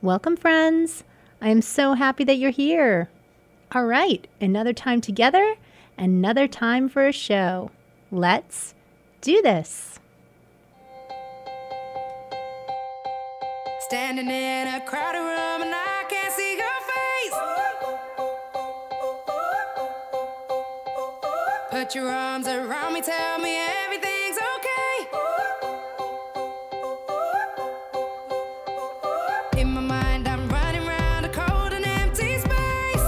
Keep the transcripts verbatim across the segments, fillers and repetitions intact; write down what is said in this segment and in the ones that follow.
Welcome, friends. I am so happy that you're here. All right, another time together, another time for a show. Let's do this. Standing in a crowded room and I can't see your face. Put your arms around me, tell me everything's okay. In my mind I'm running around a cold and empty space.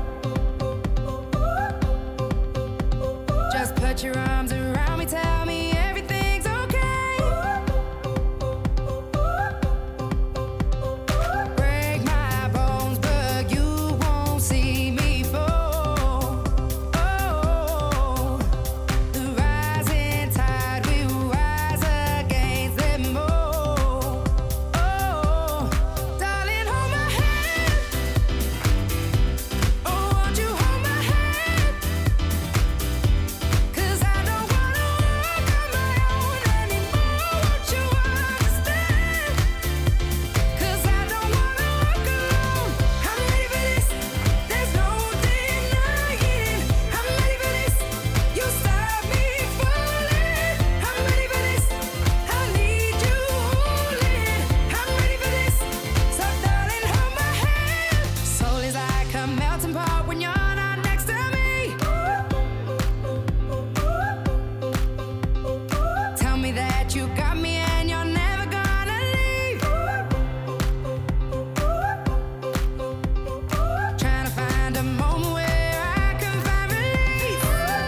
Just put your arms around me, tell me everything's okay. Break my bones, but you won't see me fall. Oh, the rising tide will rise against them all. Oh, darling, hold my hand. Oh, won't you hold my hand? 'Cause I don't wanna walk on my own anymore. Won't you understand? 'Cause I don't wanna walk alone. I'm ready for this. There's no denying. I'm ready for this. You stop me falling. I'm ready for this. I need you holding. I'm ready for this. So darling, hold my hand. Soul is like a melting pot when you're not next to me. Tell me that you got me and you're never gonna leave. Trying to find a moment where I can find relief.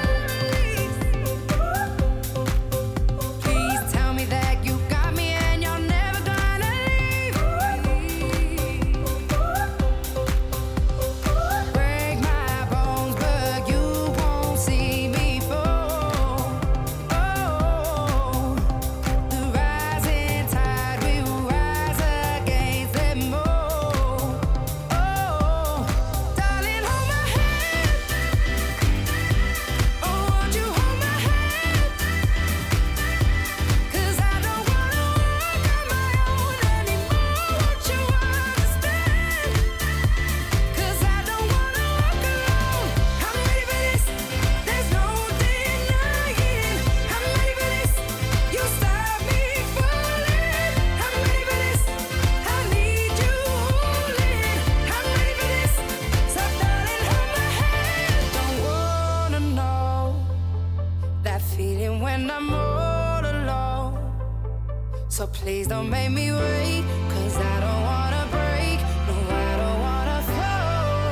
Please tell me that you got me and you're never gonna leave. Break my bones, but you won't see me fall. Oh, the rising tide will rise against them all. Oh, darling, hold my hand. Oh, won't you hold my hand? 'Cause I don't wanna walk on my own anymore. Won't you understand? 'Cause I don't wanna walk alone. I'm ready for this. There's no denying. I'm ready for this. You stop me falling. I'm ready for this. I need you holding. I'm ready for this. So darling, hold my hand. Don't wanna know that feeling when I'm all alone. So please don't make me wait, 'cause I don't wanna break. No, I don't wanna fall.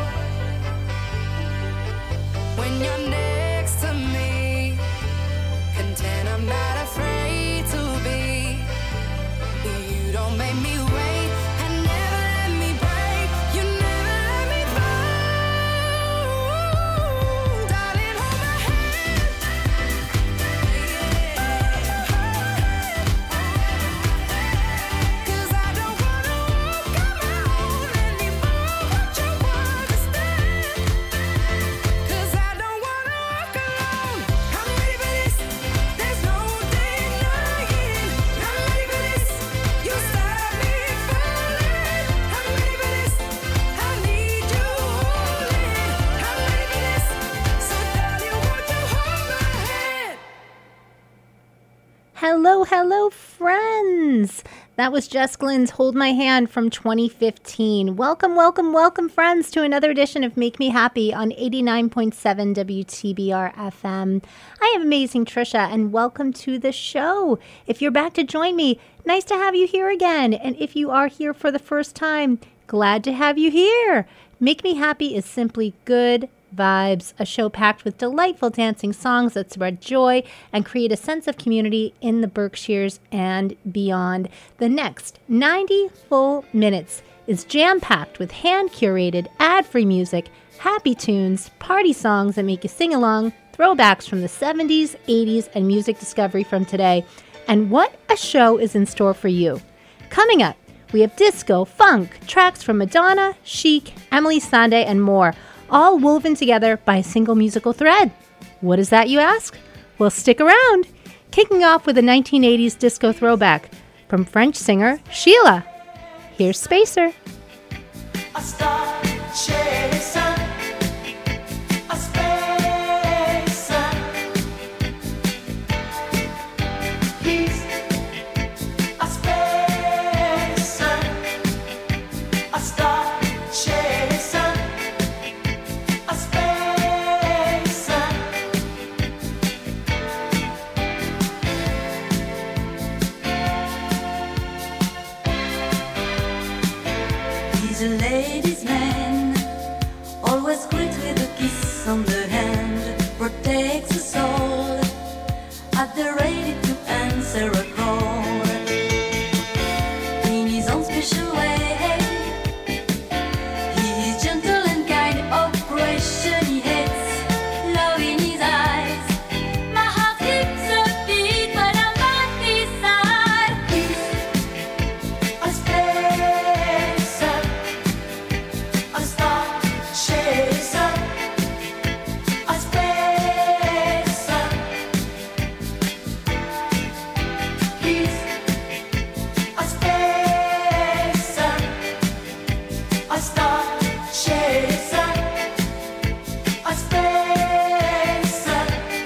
When you're next to me, content I'm not afraid to be. You don't make me wait and never let me break. You never let me fall. Darling, hold my hand. 'Cause I don't wanna walk on my own anymore. Won't you understand? 'Cause I don't wanna walk alone. I'm ready for this. There's no denying. I'm ready for this. You stop me falling. I'm ready for this. I need you holding. I'm ready for this. So darling, won't you hold my hand? Hello, hello, friends. That was Jess Glenn's Hold My Hand from twenty fifteen. Welcome, welcome, welcome, friends, to another edition of Make Me Happy on eighty-nine point seven W T B R F M. I am Amazing Trisha, and welcome to the show. If you're back to join me, nice to have you here again. And if you are here for the first time, glad to have you here. Make Me Happy is simply good vibes, a show packed with delightful dancing songs that spread joy and create a sense of community in the Berkshires and beyond. The next ninety full minutes is jam-packed with hand-curated, ad-free music, happy tunes, party songs that make you sing along, throwbacks from the seventies, eighties, and music discovery from today. And what a show is in store for you. Coming up, we have disco, funk, tracks from Madonna, Chic, Emily Sandé, and more, all woven together by a single musical thread. What is that, you ask? Well, stick around. Kicking off with a nineteen eighties disco throwback from French singer Sheila. Here's Spacer. a star chaser, a spacer. He's a spacer, a star chaser, a spacer. He's a ladies' man, always greet with a kiss on the hand, protects us all, at the ready to answer a call. In his own special way, he is gentle and kind, oppression he hates, love in his eyes. My heart skips a beat when I'm by his side. He's a spacer, a star chaser, a spacer. He's a spacer, a star chaser, a spacer.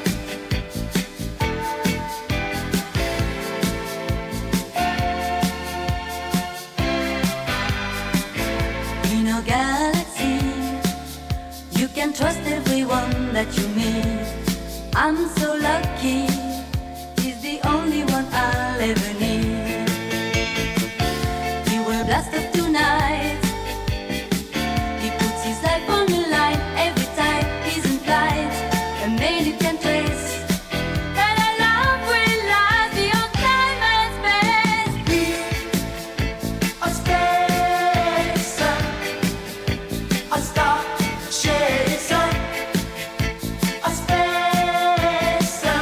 In a galaxy, you can trust everyone that you meet. I'm so lucky, he's the only one I'll ever need. He will blast off tonight, he puts his life on the line every time he's in flight. A man you can trace, that our love will last beyond time and space. He's a spacer, a star chaser, a spacer.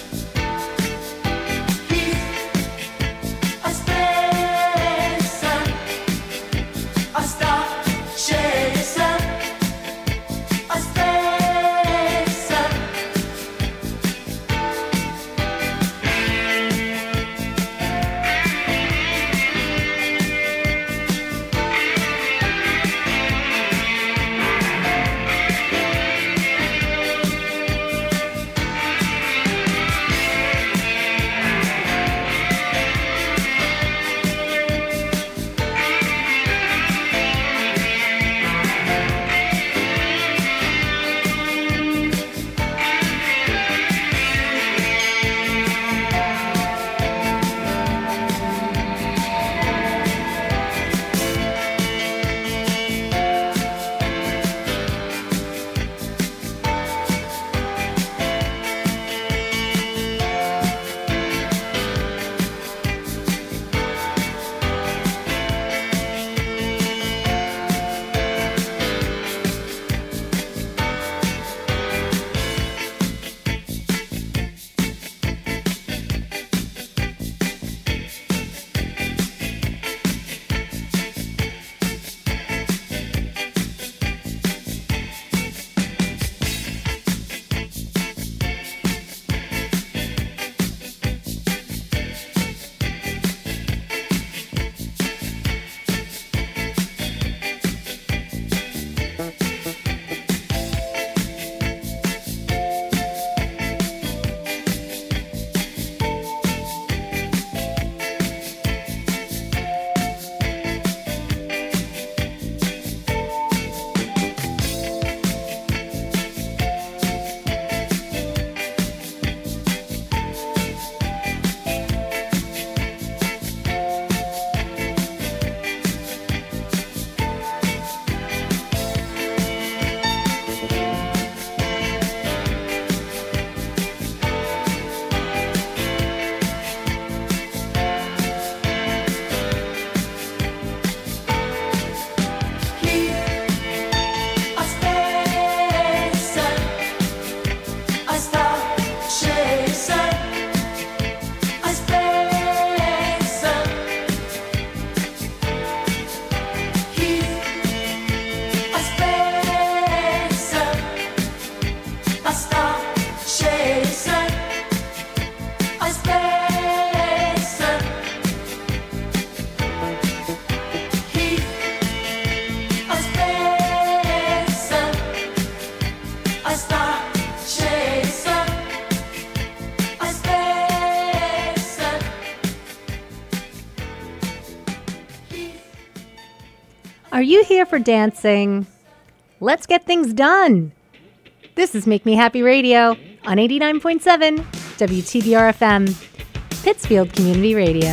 He's a spacer, Are you here for dancing? Let's get things done. This is Make Me Happy Radio on eighty-nine point seven W T B R F M, Pittsfield Community Radio.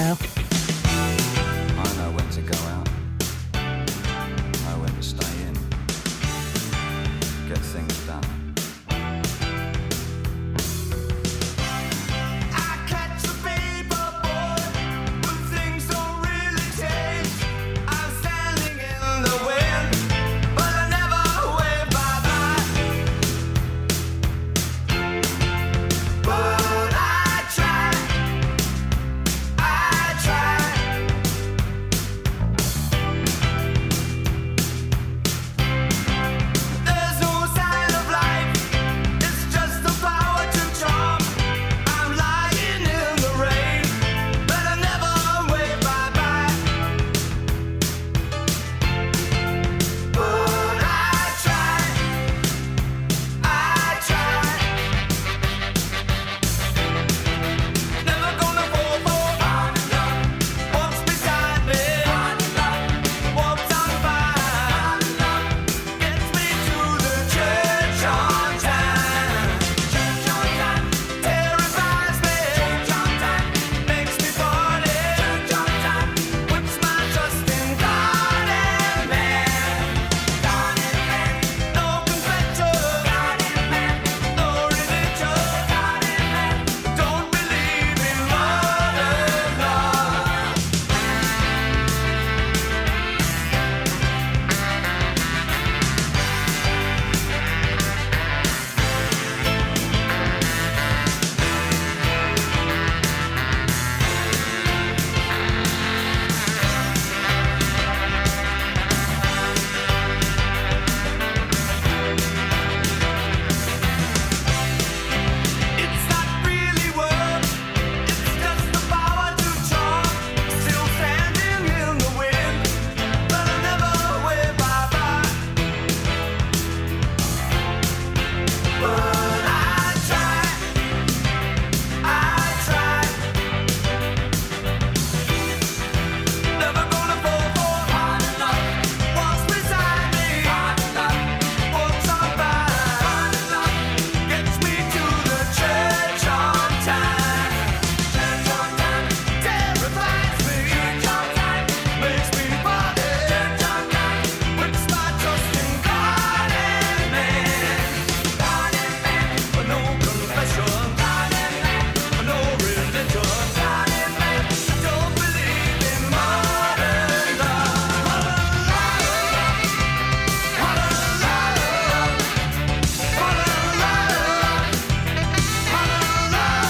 I know when to go out, know when to stay in, get things done. I catch the paper boy, but things don't really change. I'm standing in the wind, but I never wave bye-bye. But I try, I try. There's no sign of life, it's just the power to charm. I'm lying in the rain, but I never wave bye-bye. But I try, I try. Never gonna fall for walks beside me, walks on by, gets me to the church on time. Church on time terrifies me. Church on time makes me party. Church on time puts my trust in God and man. God and man, no confession. God and man, no religion. God and man, don't believe in modern love. It's not really work, it's just the power to charm. Still standing in the wind, but I never wave bye-bye. But I try, I try. Never gonna fall for hard enough. Walks beside me, hard enough. Walks on by, hard enough. Gets me to the church on time. Church on time terrifies me. Church on time makes me party. Church on time puts my trust in God and man. God and man, but no confession. God and man, but no religion. God and man, don't believe in modern love. Modern love, modern love, modern love, modern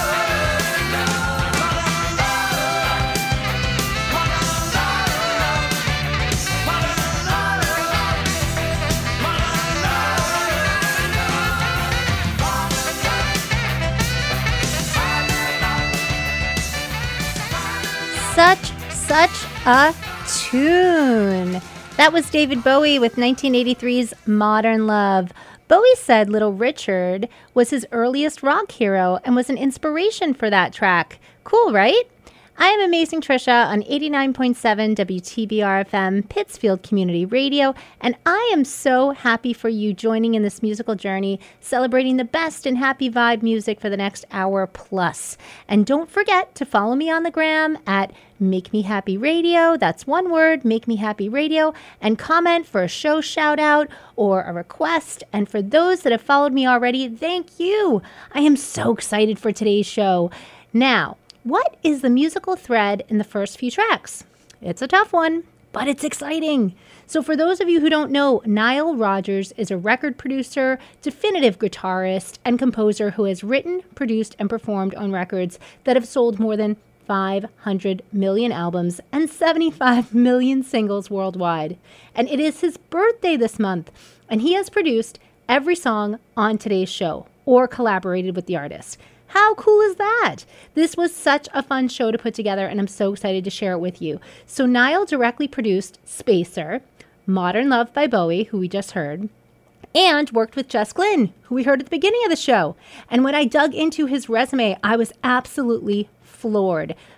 Such, such a tune. That was David Bowie with nineteen eighty-three's Modern Love. Bowie said Little Richard was his earliest rock hero and was an inspiration for that track. Cool, right? I am Amazing Trisha on eighty-nine point seven W T B R F M, Pittsfield Community Radio, and I am so happy for you joining in this musical journey, celebrating the best and happy vibe music for the next hour plus. And don't forget to follow me on the gram at Make Me Happy Radio. That's one word, Make Me Happy Radio, and comment for a show shout out or a request. And for those that have followed me already, thank you. I am so excited for today's show. Now, what is the musical thread in the first few tracks? It's a tough one, but it's exciting. So for those of you who don't know, Nile Rodgers is a record producer, definitive guitarist, and composer who has written, produced, and performed on records that have sold more than five hundred million albums and seventy-five million singles worldwide. And it is his birthday this month, and he has produced every song on today's show or collaborated with the artist. How cool is that? This was such a fun show to put together, and I'm so excited to share it with you. So Nile directly produced Spacer, Modern Love by Bowie, who we just heard, and worked with Jess Glynne, who we heard at the beginning of the show. And when I dug into his resume, I was absolutely floored.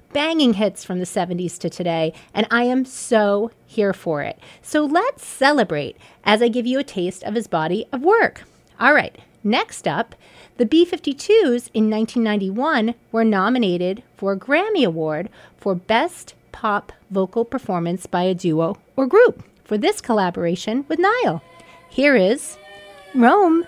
banging hits from the seventies to today, and I am so here for it. So let's celebrate as I give you a taste of his body of work. All right, next up, the B fifty-twos in nineteen ninety-one were nominated for a Grammy Award for Best Pop Vocal Performance by a Duo or Group for this collaboration with Niall. Here is Rome.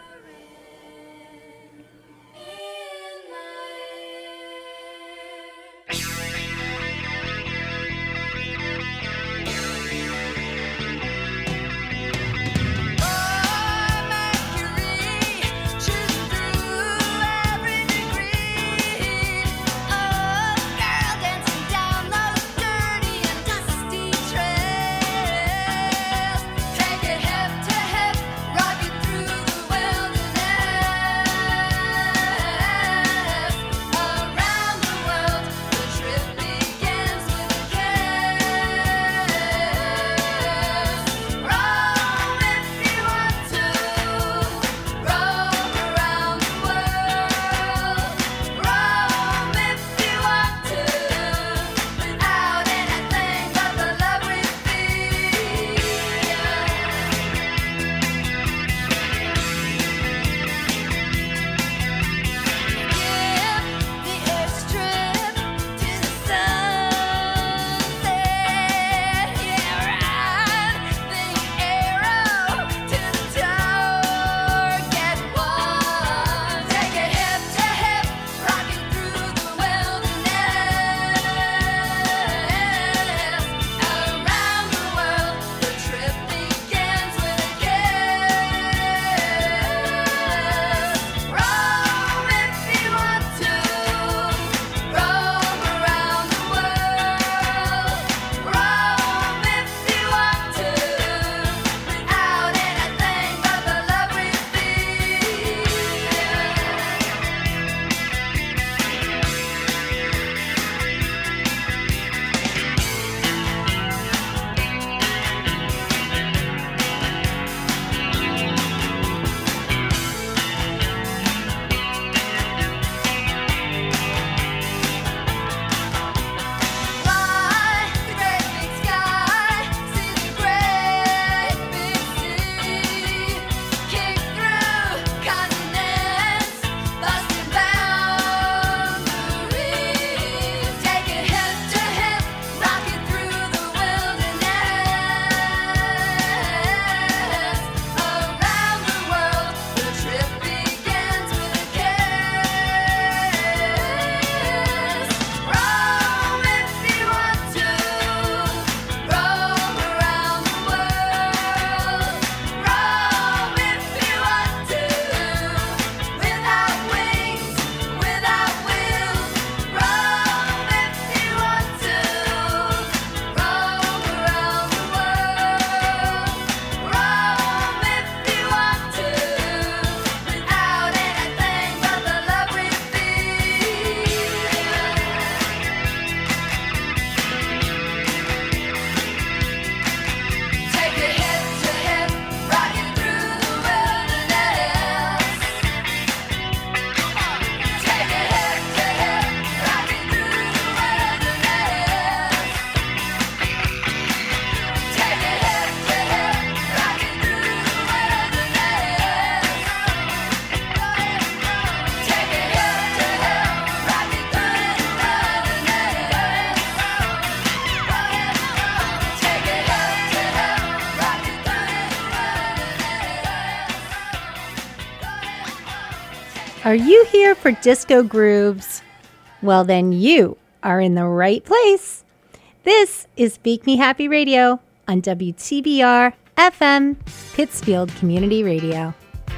Are you here for disco grooves? Well, then you are in the right place. This is Make Me Happy Radio on W T B R F M, Pittsfield Community Radio.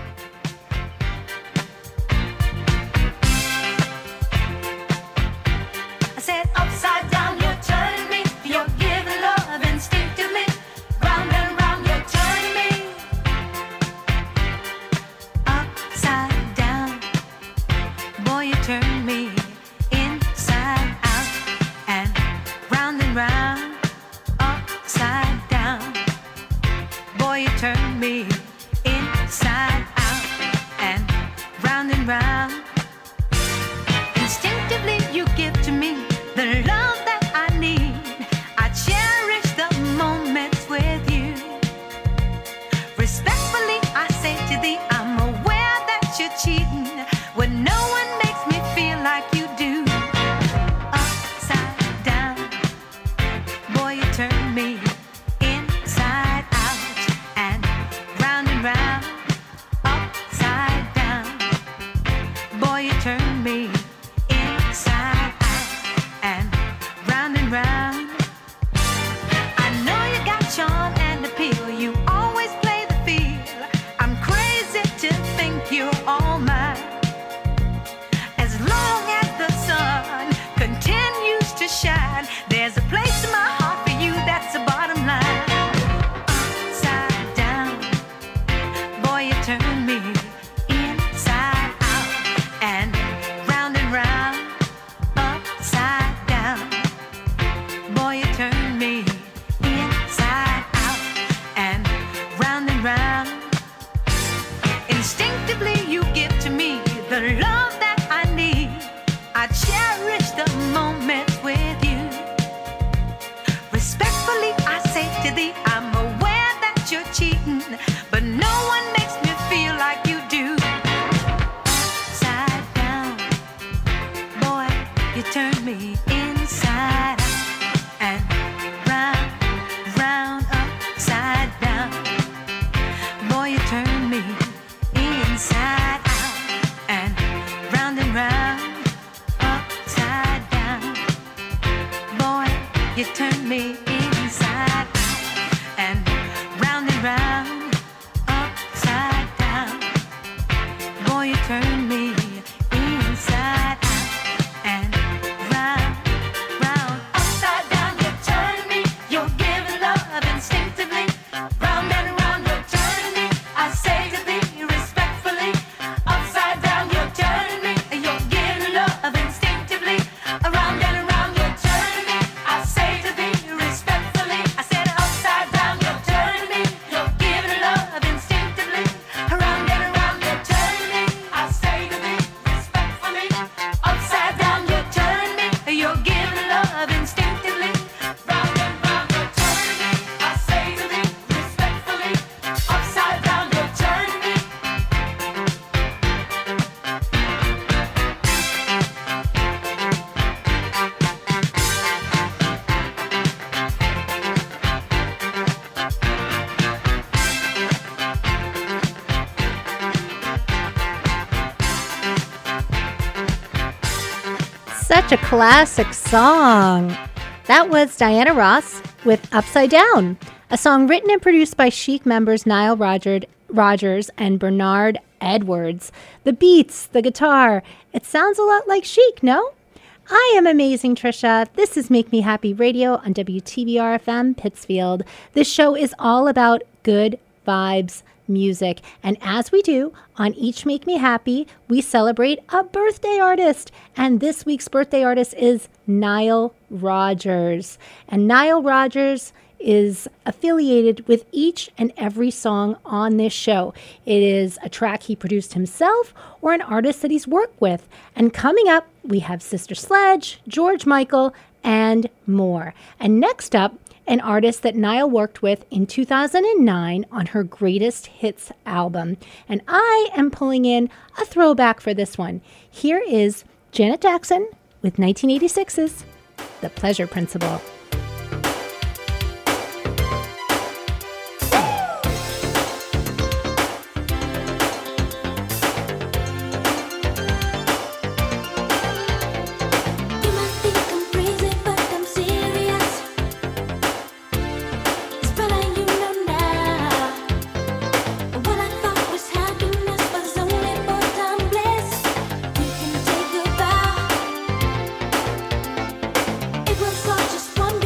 I said upside down, you're turning me. You're giving love instinctively. Round and round, you're turning me. Upside down, boy, you turn me inside out and round and round. Upside down, boy, you turn me inside out and round and round. Instinctively, you give to me the love such a classic song. That was Diana Ross with Upside Down, a song written and produced by Chic members Nile Rodgers, Rogers and Bernard Edwards. The beats, the guitar, it sounds a lot like Chic, no? I am Amazing Trisha. This is Make Me Happy Radio on W T B R F M Pittsfield. This show is all about good vibes music. And as we do on each Make Me Happy, we celebrate a birthday artist. And this week's birthday artist is Nile Rodgers. And Nile Rodgers is affiliated with each and every song on this show. It is a track he produced himself or an artist that he's worked with. And coming up, we have Sister Sledge, George Michael, and more. And next up, an artist that Nile worked with in two thousand nine on her Greatest Hits album. And I am pulling in a throwback for this one. Here is Janet Jackson with nineteen eighty-six's The Pleasure Principle. You might think I'm crazy, but I'm serious. It's better you know now. What I thought was happiness was only for time bliss. You can take a bow. It was all just one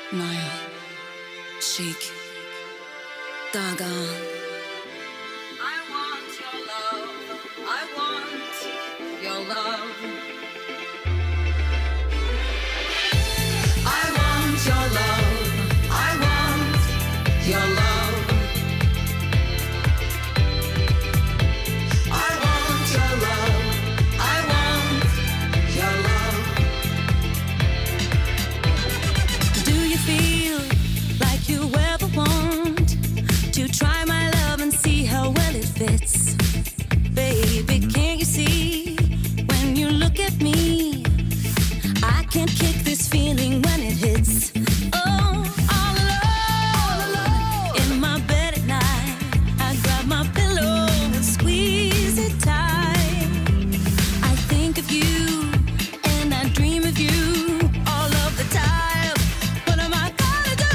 Maya, Chic, Gaga. I want your love. I want your love. I want your love. I want your love. I want your love. I want your love. Do you feel like you ever want to try my love and see how well it fits? Baby, can't you see when you look at me? I can't kick this feeling when it hits. Oh, all alone, in my bed at night, I grab my pillow and squeeze it tight. I think of you and I dream of you all of the time. What am I gonna do?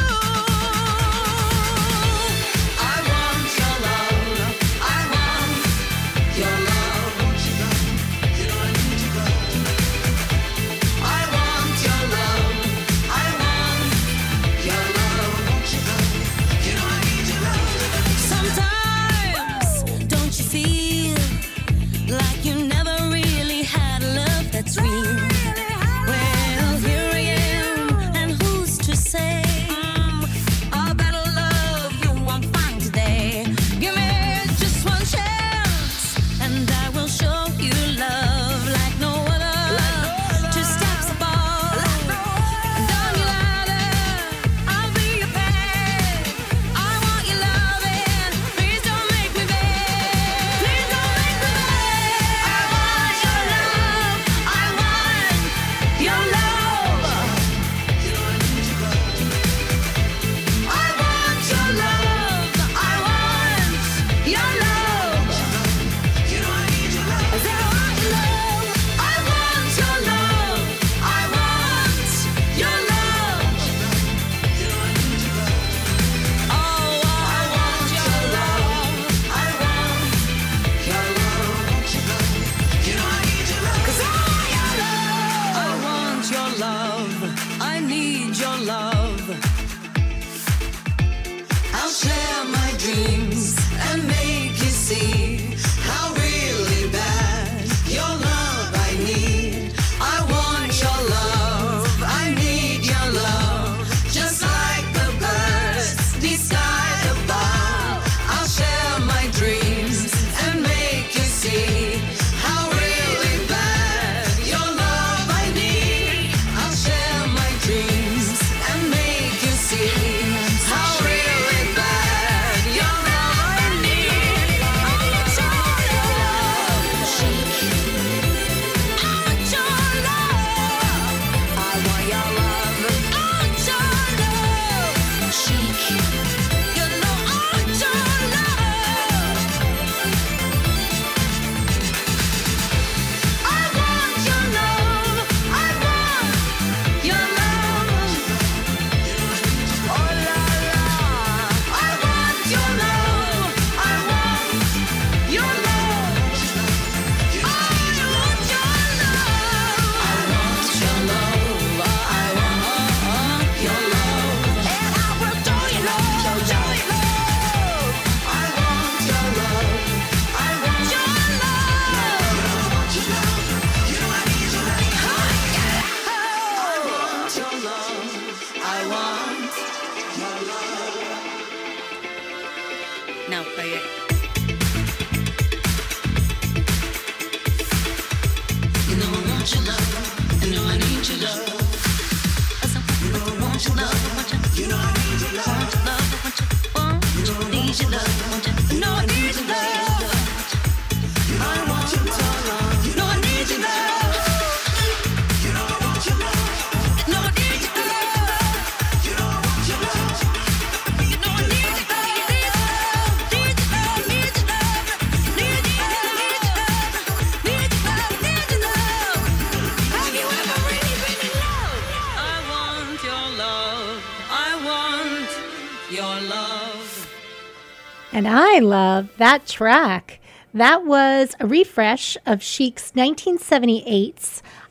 I want your love. I want your love. You know I need your love. I want your love. I want your love. You know I need your love. Sometimes don't you feel like you never really had a love that's real? Well, here I am, and who's to say a better love you won't find today? Give me just one chance, and I will show you love like no other. Two steps above, and on your ladder, I'll be your pet. I want your loving, please don't make me beg. Please don't make me beg. I want your love. I want your love. I want your love. I want your love. You know I need your love. I said I want your love. I want your love. I want your love. You know I need your love. Oh, I want your love. I want your love. You know I need your love. 'Cause I want your love. I want your love. I need your love. I'll share my dreams and make you see how really bad your love I need. I want your love. I need your love. Just like the birds decide above. I'll share my dreams and make you see how really bad your love I need. I'll share my dreams and make you see how really bad your love I need. I want your love. I want your love. I want your love. I want your love. You know I want your love. I want your love. I want your love. Oh la la. I want your love. I want your love. I want your love. I want your love. I want your love. And I will do your love. Do your love. I want your love. I want your love. You know I need your love. I want your love. I want your love. Now play it. You know I want your love. You know I need your love. You know I want your love. You know I need your love. Want your love. Want your love. Need your love. You know I need your love. I want your love. You know I need your love. You know I want your love. You know I need your love. You know I want your love. You know I need your love. Need your love. Need your love. Need your love. Need your love. Need your love. Need your love. Have you ever really been in love? I want your love. I want your love. And I love that track. That was a refresh of Chic's nineteen seventy-eight's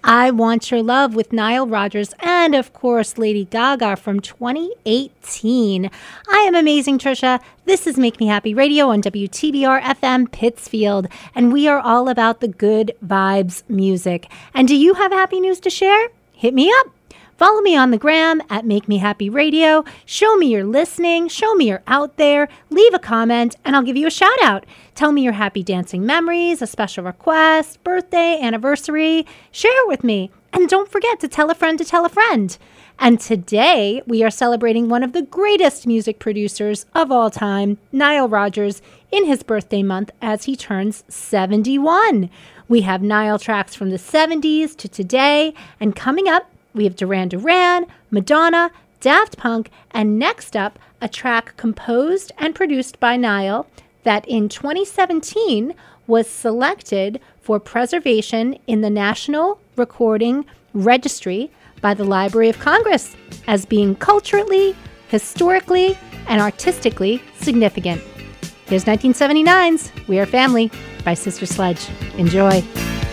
I Want Your Love with Nile Rodgers, and of course, Lady Gaga from twenty eighteen. I am Amazing Trisha. This is Make Me Happy Radio on W T B R F M Pittsfield, and we are all about the good vibes music. And do you have happy news to share? Hit me up. Follow me on the gram at Make Me Happy Radio. Show me you're listening. Show me you're out there. Leave a comment, and I'll give you a shout out. Tell me your happy dancing memories, a special request, birthday, anniversary. Share it with me. And don't forget to tell a friend to tell a friend. And today, we are celebrating one of the greatest music producers of all time, Nile Rodgers, in his birthday month as he turns seventy-one. We have Nile tracks from the seventies to today, and coming up, we have Duran Duran, Madonna, Daft Punk, and next up, a track composed and produced by Nile that in twenty seventeen was selected for preservation in the National Recording Registry by the Library of Congress as being culturally, historically, and artistically significant. Here's nineteen seventy-nine's We Are Family by Sister Sledge. Enjoy.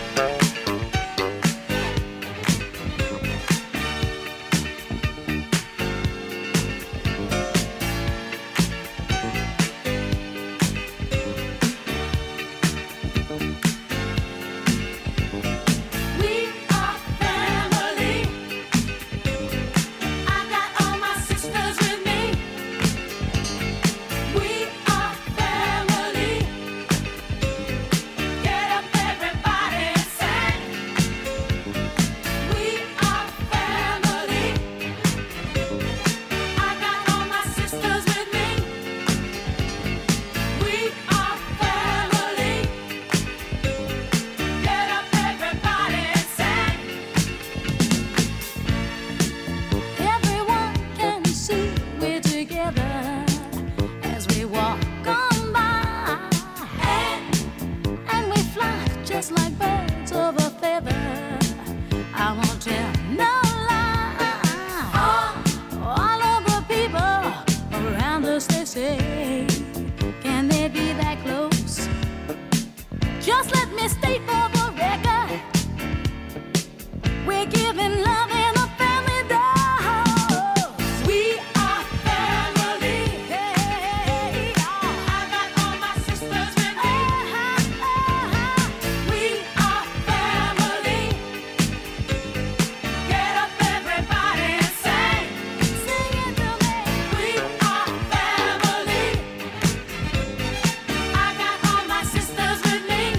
We are family. I got all my sisters with me. We are family. Get up, everybody, and sing. We are family. I got all my sisters with me. We are family. Get up, everybody, and sing. Everyone can see we're together as we walk on by, and we fly just like birds of a feather. I won't tell no lie. All of the people around us, they say, can they be that close? Just let me state for the record, we're giving love in a family dose. We are family. Hey, I got all my sisters with me. We are family. Get up, everybody, and sing. Sing it to me. We are family. I got all my sisters with me.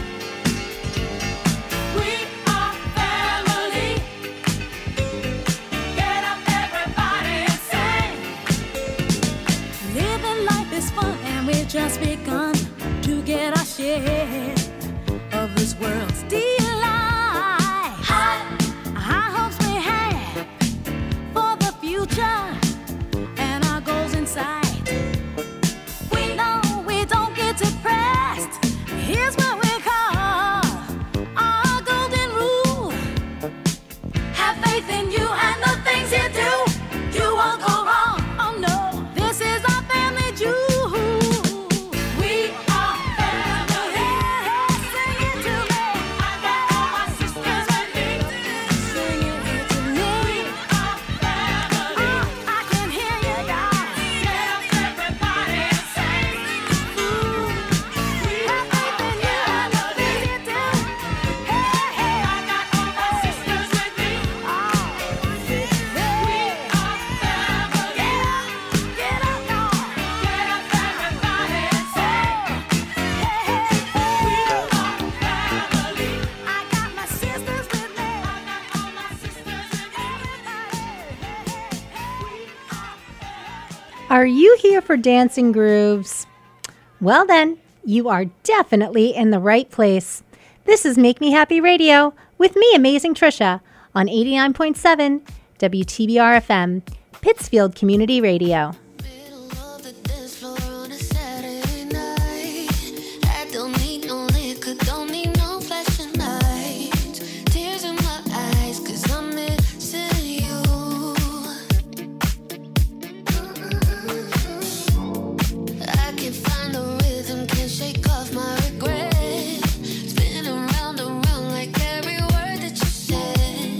We are family. Get up, everybody, and sing. Living life is fun, and we've just begun to get our share of this world's delight. High hopes we have for the future and our goals in sight. We know we don't get depressed. Here's what we call our golden rule. Have faith in you and the things you do. You won't go wrong. Oh no, this is our family jewel. We are family. Sing it to me. I got all my sisters with me. Sing it to me. We are family. I can hear you, guys. Get up, everybody, and sing. Ooh, we have faith in you and the things you do. Hey, hey, I got all my sisters with me. Oh, we are family. Get up, get up, y'all. Get up, everybody, and sing. Hey, hey, we are family. I got my sisters with me. I got all my sisters with me. Are you here for dancing grooves? Well then, you are definitely in the right place. This is Make Me Happy Radio with me, Amazing Trisha, on eighty-nine point seven W T B R F M, Pittsfield Community Radio. Middle of the dance floor on a Saturday night. I don't need no liquor, don't need no flashing lights. Tears in my eyes, 'cause I'm missing you. I can't find a rhythm, can't shake off my regret. Spinning round and round like every word that you said.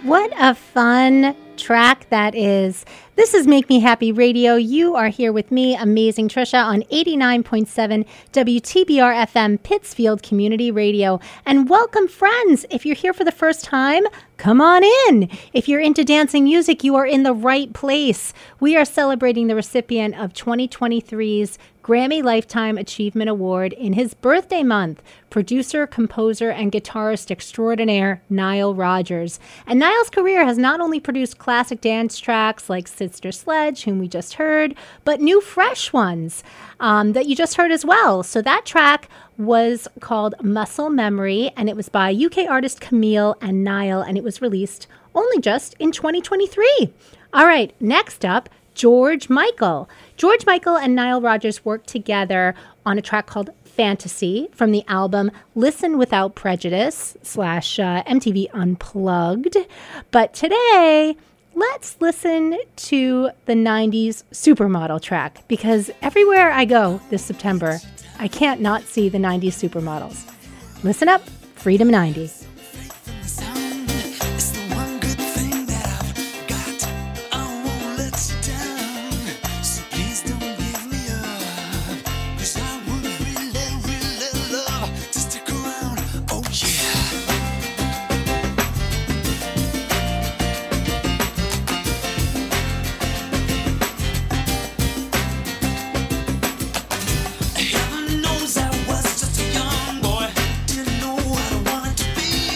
What a fun track that is. This is Make Me Happy Radio. You are here with me, Amazing Trisha, on eighty-nine point seven W T B R F M, Pittsfield Community Radio. And welcome, friends. If you're here for the first time, come on in. If you're into dancing music, you are in the right place. We are celebrating the recipient of twenty twenty-three's Grammy Lifetime Achievement Award in his birthday month, producer, composer, and guitarist extraordinaire Nile Rodgers. And Nile's career has not only produced classic dance tracks like Sister Sledge, whom we just heard, but new fresh ones um, that you just heard as well. So that track was called Muscle Memory, and it was by U K artist Camille and Nile, and it was released only just in twenty twenty-three. All right, next up, George Michael. George Michael and Nile Rodgers worked together on a track called Fantasy from the album Listen Without Prejudice slash uh, M T V Unplugged. But today, let's listen to the nineties Supermodel track, because everywhere I go this September, I can't not see the nineties Supermodels. Listen up, Freedom ninety. Sound is the one good thing that I've got. I won't let you down, so please don't give me up. 'Cause I would really, really love to stick around. Oh yeah. Heaven knows I was just a young boy, didn't know what I wanted to be.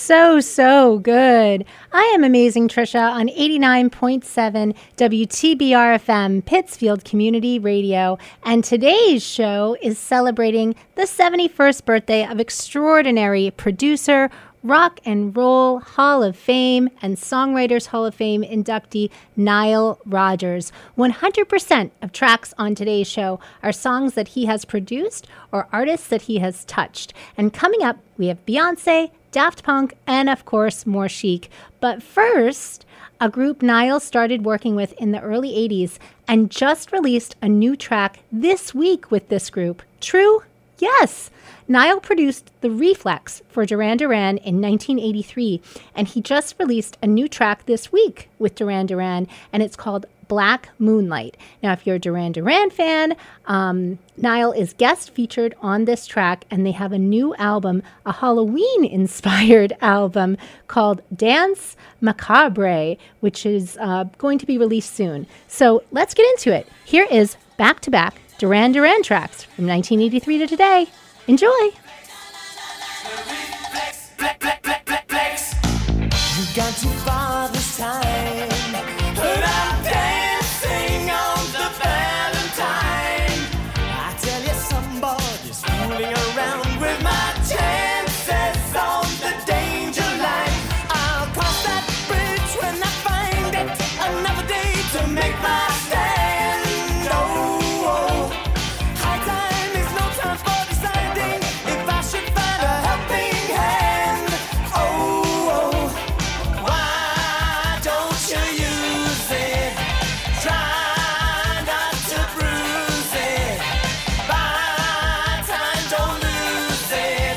So, so good. I am Amazing Trisha on eighty-nine point seven W T B R F M, Pittsfield Community Radio. And today's show is celebrating the seventy-first birthday of extraordinary producer, Rock and Roll Hall of Fame and Songwriters Hall of Fame inductee Nile Rodgers. one hundred percent of tracks on today's show are songs that he has produced or artists that he has touched. And coming up, we have Beyonce, Daft Punk, and of course, more Chic. But first, a group Nile started working with in the early eighties and just released a new track this week with this group. True? Yes. Nile produced The Reflex for Duran Duran in nineteen eighty-three, and he just released a new track this week with Duran Duran, and it's called Black Moonlight. Now, if you're a Duran Duran fan, um, Nile is guest featured on this track, and they have a new album, a Halloween-inspired album called Dance Macabre, which is uh, going to be released soon. So let's get into it. Here is back-to-back Duran Duran tracks from nineteen eighty-three to today. Enjoy! You got too far this time, but I'm dancing on the Valentine. I tell you, somebody's fooling around with my chances on the danger line. I'll cross that bridge when I find it. Another day to make my stand. Oh, oh. High time is no time for deciding if I should find a helping hand. Oh, oh. Why don't you use it? Try not to bruise it. Buy time, don't lose it.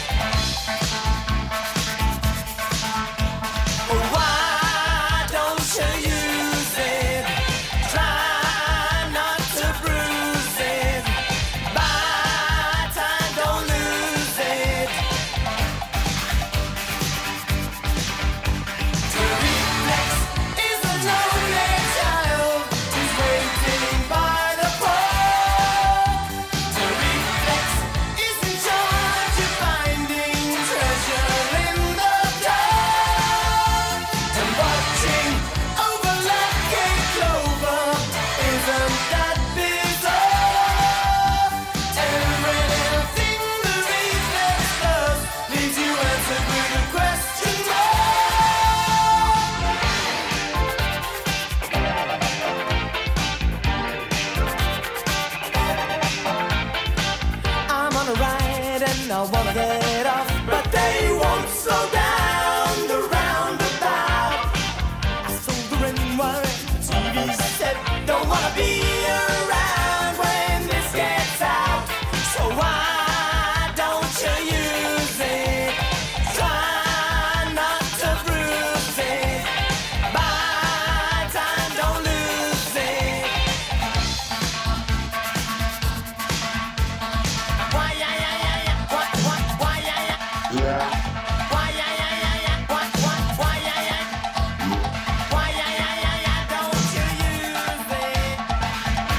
Why don't you use it? Try not to bruise it. Buy time, don't lose it. The reflex is a lonely child who's waiting by the pole. The reflex is in charge of finding treasure in the dark. And watching over lucky clover, isn't that bizarre? Every little thing the reflex does leaves you answered with a question mark. I'm on a ride and I wanna get off, but they won't slow down the roundabout. I sold the ring wire, the T V set, don't wanna be around when this gets out. So why don't you use it? Try not to bruise it. Buy time, don't lose it. Why, yeah, yeah, yeah, yeah. Why, why, why, yeah, yeah. Why, yeah, yeah, yeah, yeah. Why, why, why, yeah, yeah. Why, yeah, yeah, yeah, yeah. Don't you use it?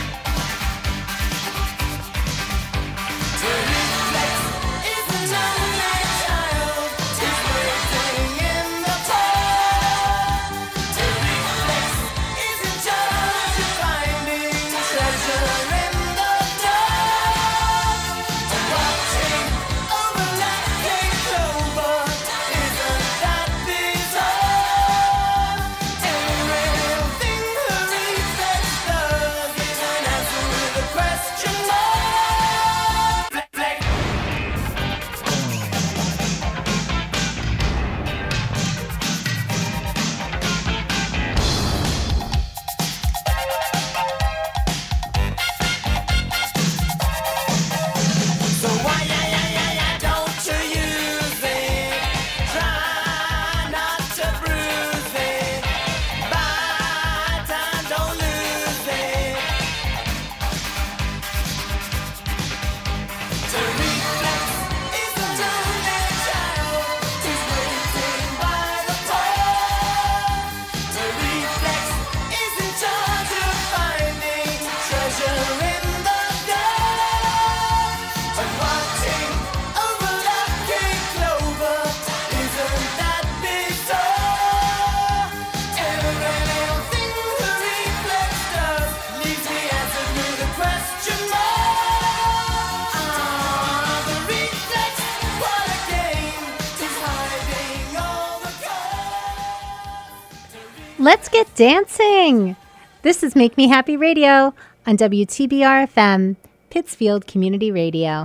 Let's get dancing. This is Make Me Happy Radio on W T B R F M, Pittsfield Community Radio.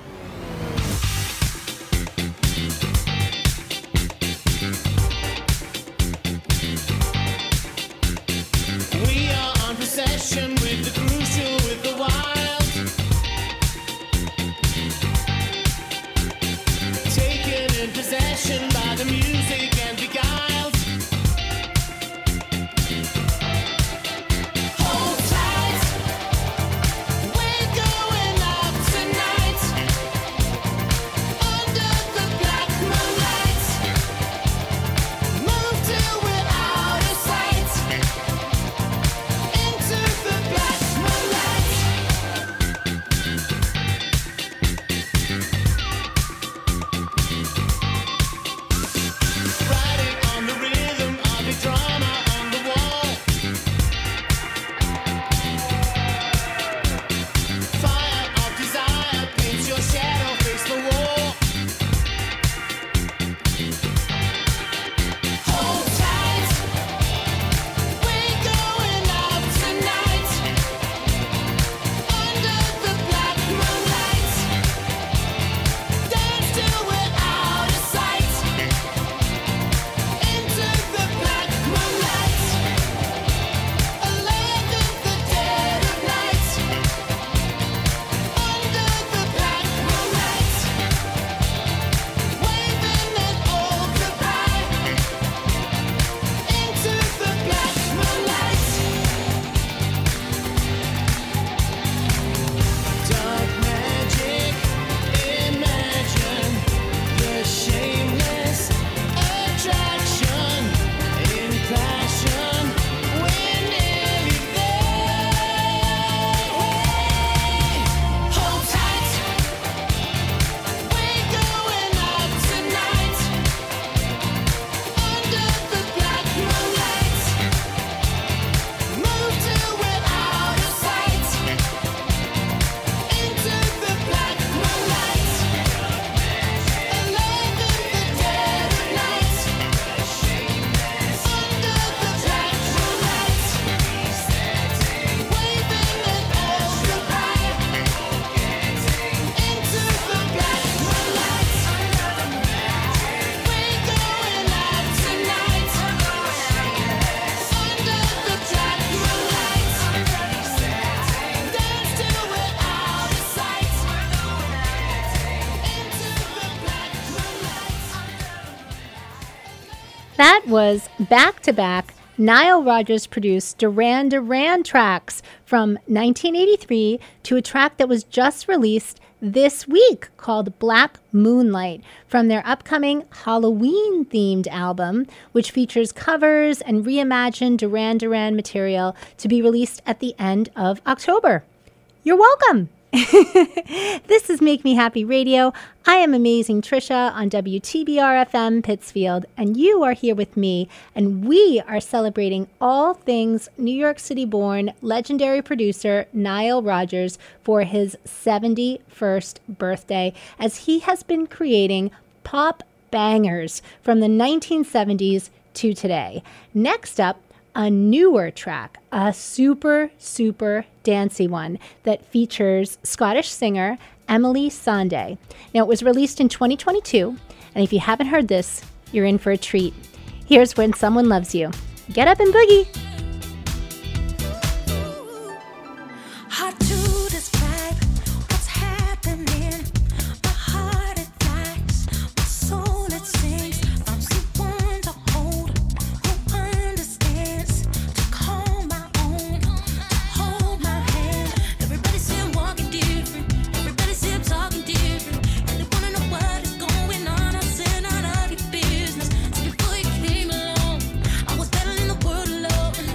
We are on possession with the crucial, with the wild. Taken in possession by the music and beguiled. Hold tight, we're going out tonight. Under the black moonlight. Move till we're out of sight. Into the black moonlight. Riding on the rhythm of the drama on the wall. Fire of desire paints your shadow, face the wall. Hold tight, we're going out tonight. Under the black moonlight. Dance till we're out of sight. Into the black moonlight. Alive in the dead of night. Under the black moonlight. Waving at all goodbye. Into the black moonlight. Dark magic, imagine the shameless attraction. In passion, we're nearly there. Hold tight, we're going out tonight. Under the black moonlight. Move till we're out of sight. Into the black moonlight. Alive in the dead of night. Under the black moonlight. Waving at all goodbye. Into the black moonlight. We're going out tonight. Under the black moonlight. Dance till we're out of sight. Into the black moonlight. That was back-to-back Nile Rodgers produced Duran Duran tracks from nineteen eighty-three to a track that was just released this week called Black Moonlight from their upcoming Halloween-themed album, which features covers and reimagined Duran Duran material to be released at the end of October. You're welcome. This is Make Me Happy Radio. I am Amazing Trisha on W T B R F M Pittsfield, and you are here with me, and we are celebrating all things New York City-born legendary producer Nile Rodgers for his seventy-first birthday, as he has been creating pop bangers from the nineteen seventies to today. Next up, a newer track, a super, super dancey one that features Scottish singer Emily Sandé. Now, it was released in twenty twenty-two, and if you haven't heard this, you're in for a treat. Here's When Someone Loves You. Get up and boogie. Hard to describe what's happening. My heart it flies, my soul it sings. I'm someone to hold, who understands, to call my own, to hold my hand. Everybody see I'm walking different, everybody see I'm talking different, and they wanna know what is going on. I said none of your business. So before you came along, I was battling the world alone.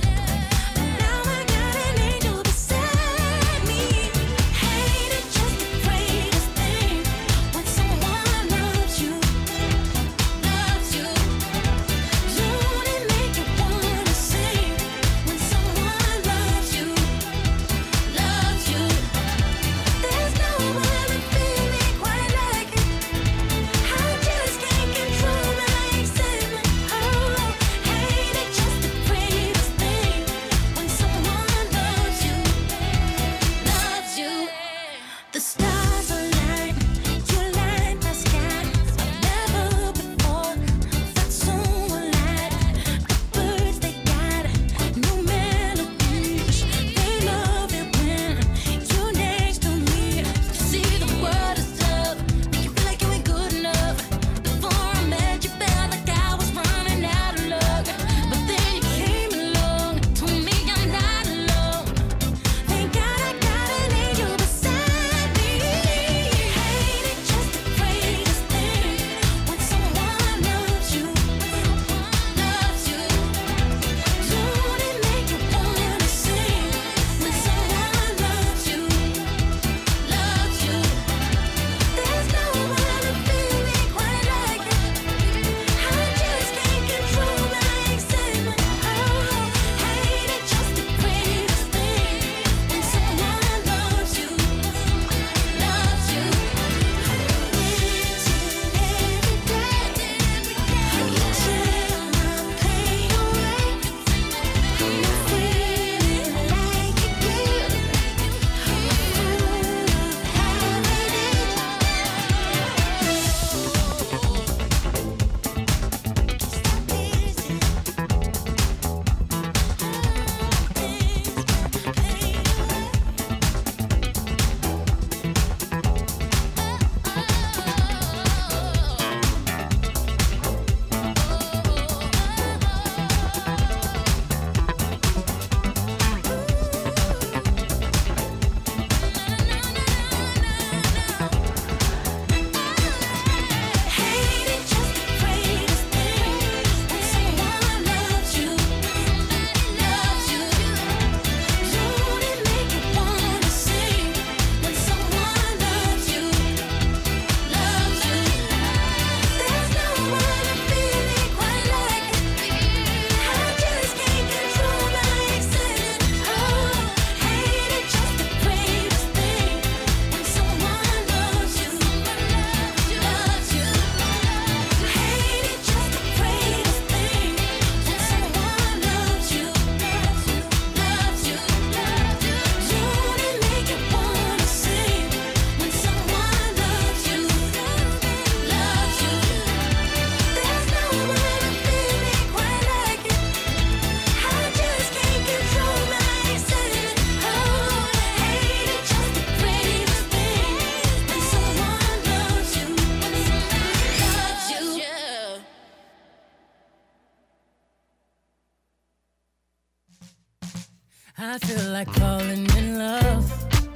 I feel like falling in love.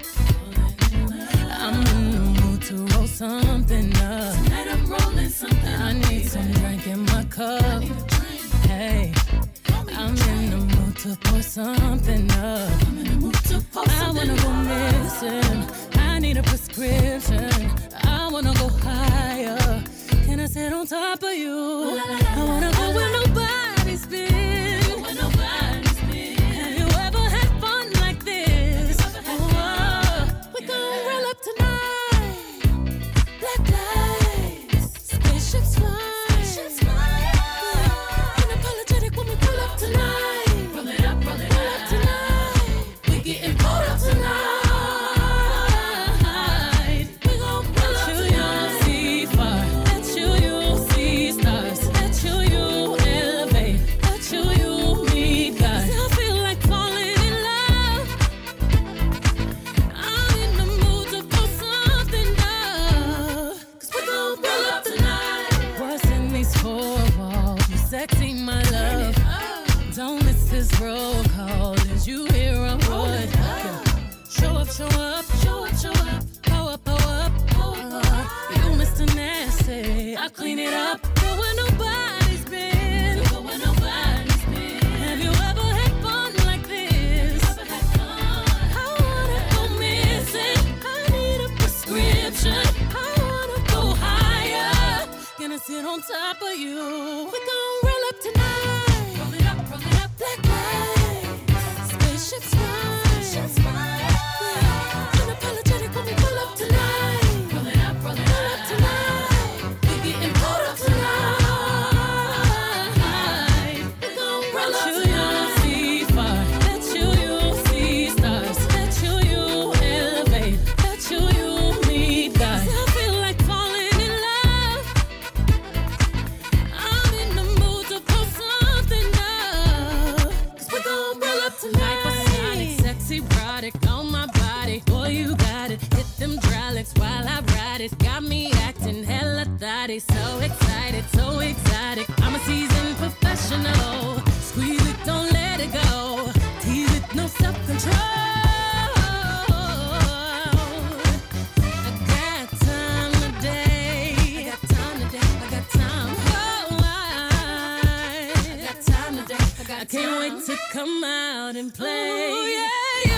I'm in the mood to roll something up. Tonight I'm rolling something. I need some drink in my cup. Hey, I'm in the mood to pour something up. I'm in the mood to pour I wanna go missing. I need a prescription. I wanna go higher. Can I sit on top of you? I wanna go where nobody's been. Where nobody's been. Have you ever had fun like this? Oh, we gon' roll up tonight. Black lights, spaceships fly. Spaceships fly. Unapologetic when we pull up tonight. Roll it up, roll it pull up tonight. We getting pulled up tonight. We gon' pull up tonight. See far, let you you see stars, let you you elevate, let you you meet God. I feel like falling in love. I'm in the mood to pull something up. Cause we gon' pull up tonight. What's in these four walls? You sexy, my love. Don't miss this roll call. Did you hear a word? Show up, show up, show up, show up. Pow up, pow up, pow up. You Mister Nasty, I clean it up. Go where nobody's been. Go where nobody's been. Have you ever had fun like this? Ever had fun? I wanna go missing. I need a prescription. I wanna go higher. Gonna sit on top of you. We gon' roll up tonight. Roll it up, roll it up. Black lights, spaceships fly. Spaceships fly. Unapologetic when we pull up tonight. Roll it up, roll it pull up tonight. We getting pulled up tonight. We gon' roll up tonight. See far, let you you see stars, let you you elevate, let you you meet God. I feel like falling in love. I'm in the mood to pull something up. Cause we gon' roll up tonight. Hypersonic, sexy, erotic on my body. Boy, you got it. Hit them dry lips while I ride it. Got me acting hella thotty. So excited, so exotic. I'm a seasoned professional. Squeeze it, don't let it go. Tease it, no self-control. I got time today. I got time today. I got time. Oh, I, I got time today. I got I can't wait to come out and play. Ooh, yeah, you.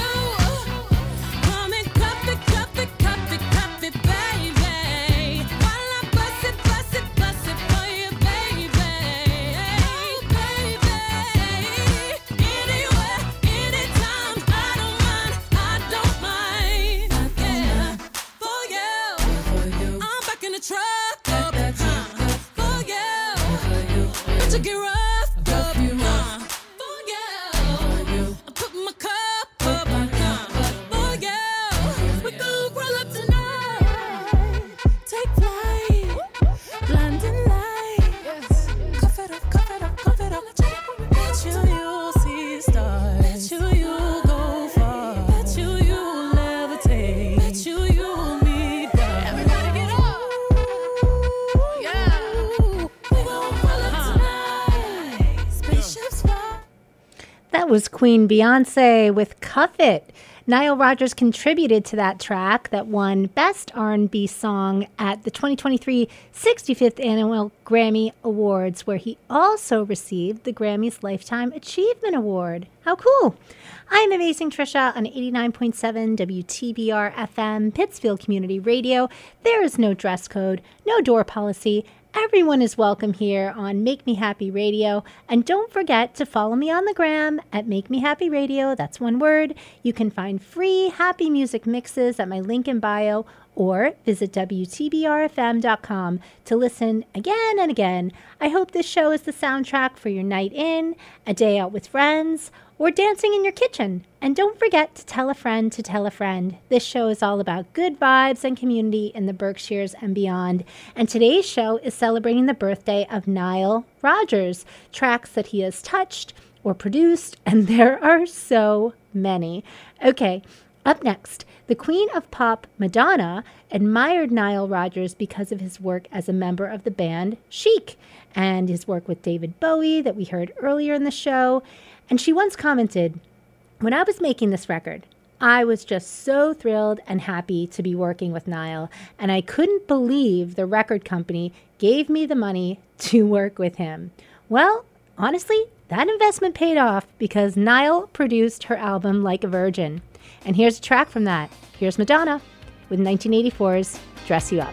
Come and cup it, cup it, cup it, cup it, baby. While I bust it, bust it, bust it for you, baby. Oh, baby. Anywhere, anytime, I don't mind, I don't mind. Yeah, for you. I'm back in the truck. uh, For you. Let you get rough. uh, For you. I put my cup up. uh, For you. We gon' roll up tonight. Take flight. Blinding lights. Cuff it up, cuff it up, cuff it up. Let you you see stars. Let you you go far. Let you you levitate. Let you you meet God. Everybody get up. Yeah. We gon' roll up tonight. Spaceships fly. That was Queen Beyonce with Cuff It. Nile Rodgers contributed to that track that won Best R and B Song at the twenty twenty-three sixty-fifth Annual Grammy Awards, where he also received the Grammy's Lifetime Achievement Award. How cool! I'm Amazing Trisha on eighty-nine point seven W T B R F M, Pittsfield Community Radio. There is no dress code, no door policy. Everyone is welcome here on Make Me Happy Radio. And don't forget to follow me on the gram at Make Me Happy Radio. That's one word. You can find free happy music mixes at my link in bio, or visit W T B R F M dot com to listen again and again. I hope this show is the soundtrack for your night in, a day out with friends, or dancing in your kitchen. And don't forget to tell a friend to tell a friend. This show is all about good vibes and community in the Berkshires and beyond. And today's show is celebrating the birthday of Nile Rodgers, tracks that he has touched or produced, and there are so many. Okay, up next, the Queen of Pop, Madonna, admired Nile Rodgers because of his work as a member of the band Chic and his work with David Bowie that we heard earlier in the show. And she once commented, When I was making this record, I was just so thrilled and happy to be working with Niall, and I couldn't believe the record company gave me the money to work with him. Well, honestly, that investment paid off because Niall produced her album Like a Virgin. And here's a track from that. Here's Madonna with nineteen eighty-four's Dress You Up.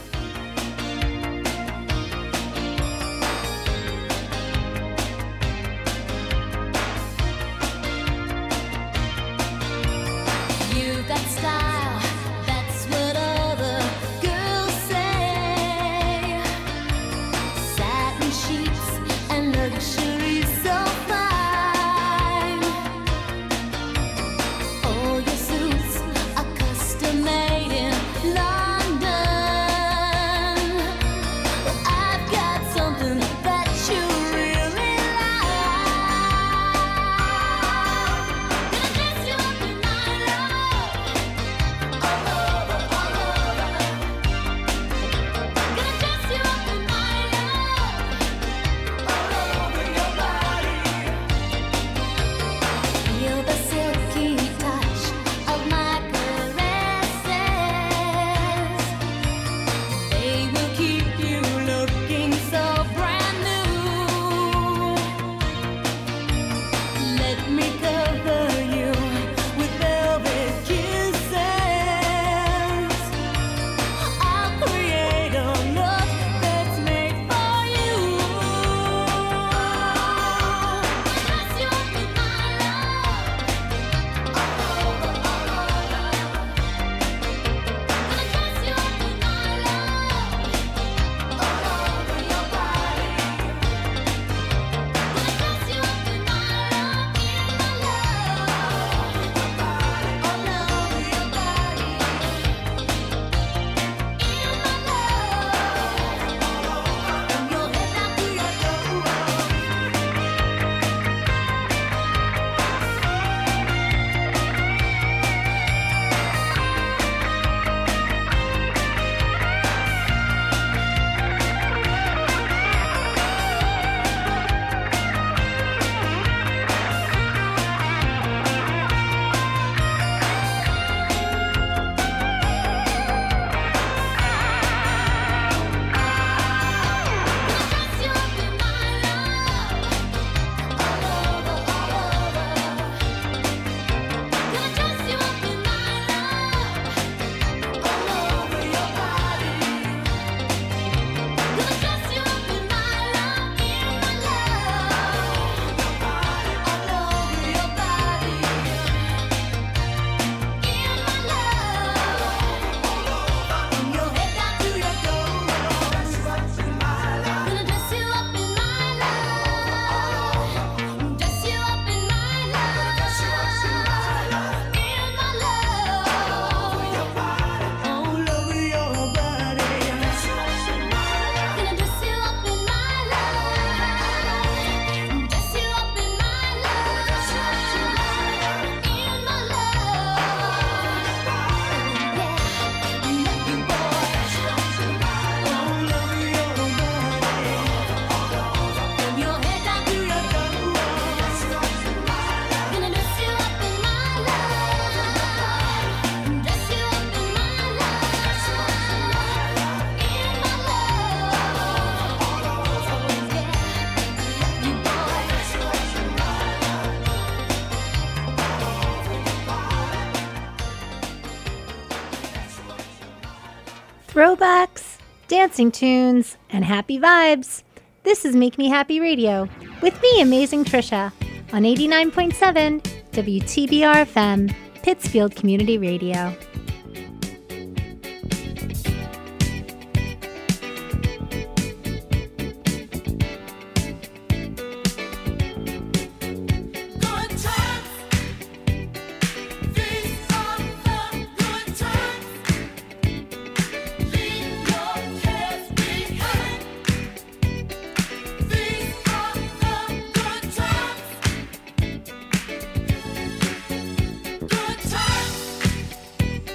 You got style, that's what other girls say. Satin sheets and luxury so fine. All your suits are custom made in London. Well, I've got something that you really like. Gonna dress you up in my love. All over, all over. Gonna dress you up in my love. All over your body. Feel the silky touch of my caresses. They will keep you looking so brand new. Let me cover you with velvet kisses. I'll create a look that's made for you. Dress you up in my love. All over, all over. Gonna dress you up in my love. All over your body. Gonna dress you up in my love, in my love. All over your body. In my love. From your head down to your toes. Dress you up in my love. All over, all over. Gonna dress you up in my love. All over your body. Gonna dress you up in my love, in my love. All over your body. In my love. From your head down to your toes. Gonna dress you up in my love. Dress you up in my love. In my love. All over your body. Gonna dress you up in my love. Dress you up in my love. In my love. Yeah, love you, boy. All over your body. From your head down to your toes. Gonna dress you up in my love. Dress you up in my love. In my love. Yeah, love you, boy. Throwbacks, dancing tunes, and happy vibes. This is Make Me Happy Radio with me, Amazing Trisha, on eighty-nine point seven W T B R F M, Pittsfield Community Radio. Good times. These are the good times. Leave your cares behind. These are the good times. Good times.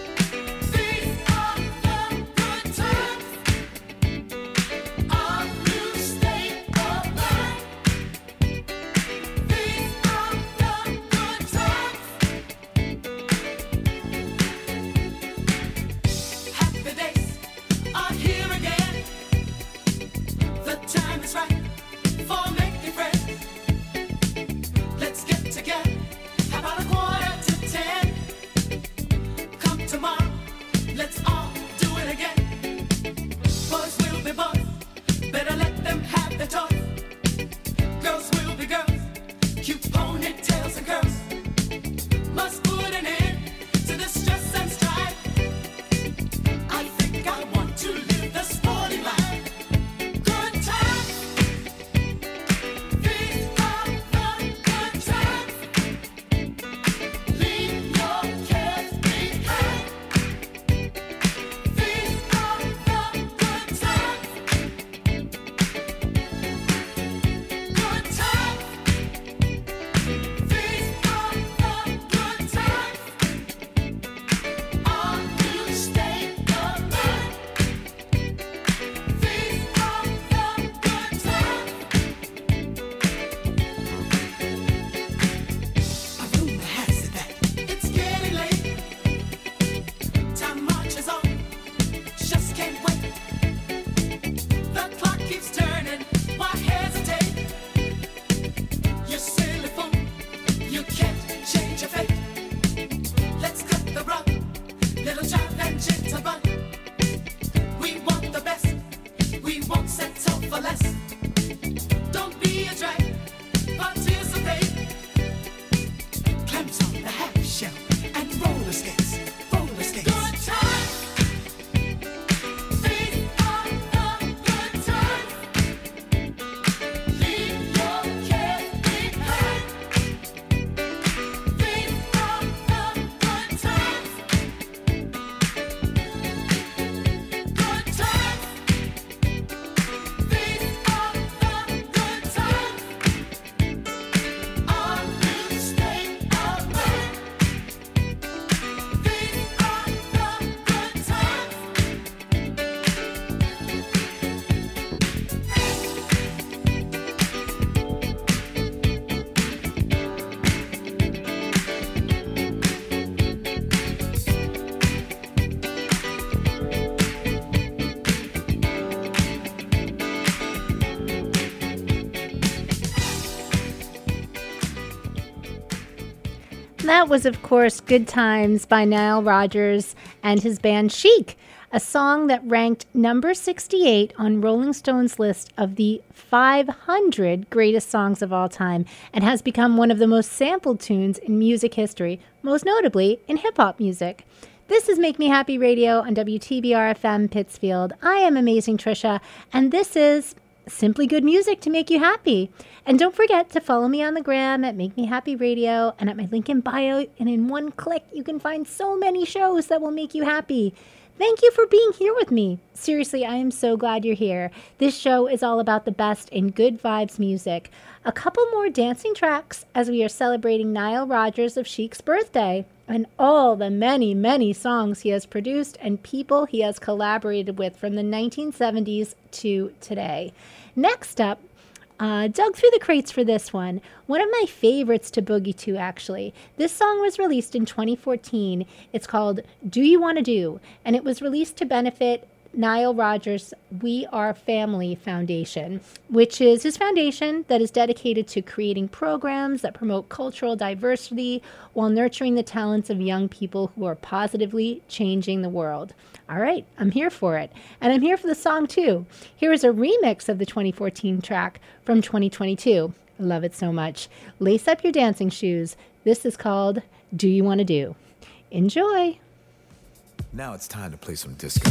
That was, of course, Good Times by Nile Rodgers and his band Chic, a song that ranked number sixty-eight on Rolling Stone's list of the five hundred greatest songs of all time and has become one of the most sampled tunes in music history, most notably in hip-hop music. This is Make Me Happy Radio on W T B R F M Pittsfield. I am Amazing Trisha, and this is simply good music to make you happy. And don't forget to follow me on the gram at Make Me Happy Radio and at my link in bio. And in one click, you can find so many shows that will make you happy. Thank you for being here with me. Seriously, I am so glad you're here. This show is all about the best in good vibes music. A couple more dancing tracks as we are celebrating Nile Rodgers of Chic's birthday and all the many, many songs he has produced and people he has collaborated with from the nineteen seventies to today. Next up, Uh, dug through the crates for this one. One of my favorites to boogie to, actually. This song was released in twenty fourteen. It's called Do You Want to Do? And it was released to benefit Nile Rodgers' We Are Family Foundation, which is his foundation that is dedicated to creating programs that promote cultural diversity while nurturing the talents of young people who are positively changing the world. All right, I'm here for it. And I'm here for the song, too. Here is a remix of the twenty fourteen track from twenty twenty-two. I love it so much. Lace up your dancing shoes. This is called Do You Want to Do? Enjoy. Now it's time to play some disco.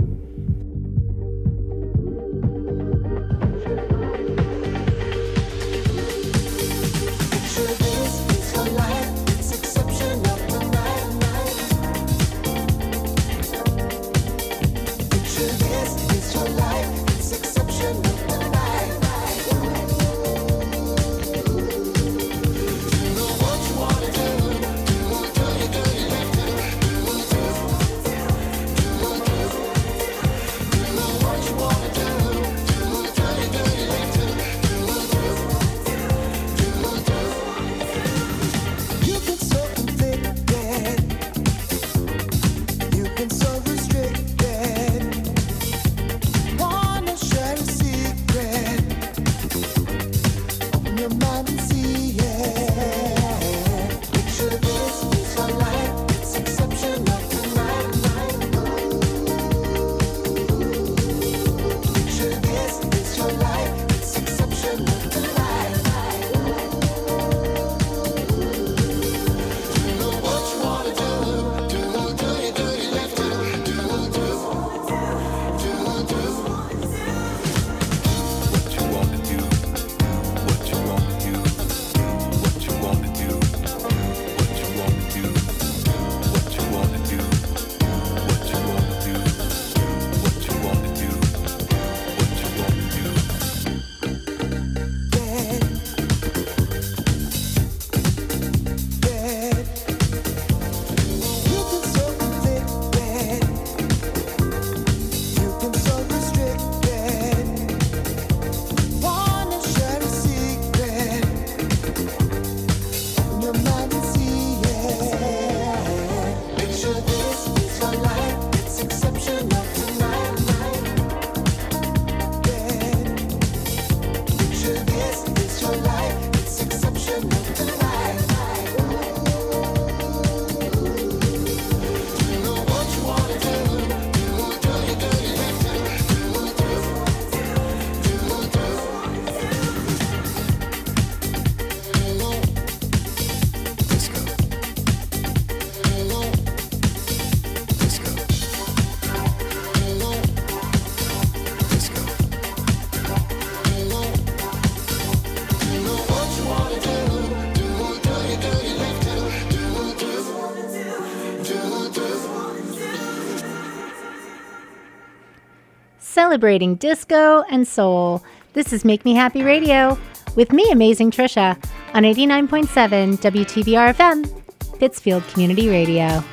Celebrating disco and soul. This is Make Me Happy Radio with me, Amazing Trisha, on eighty-nine point seven W T B R F M, Pittsfield Community Radio.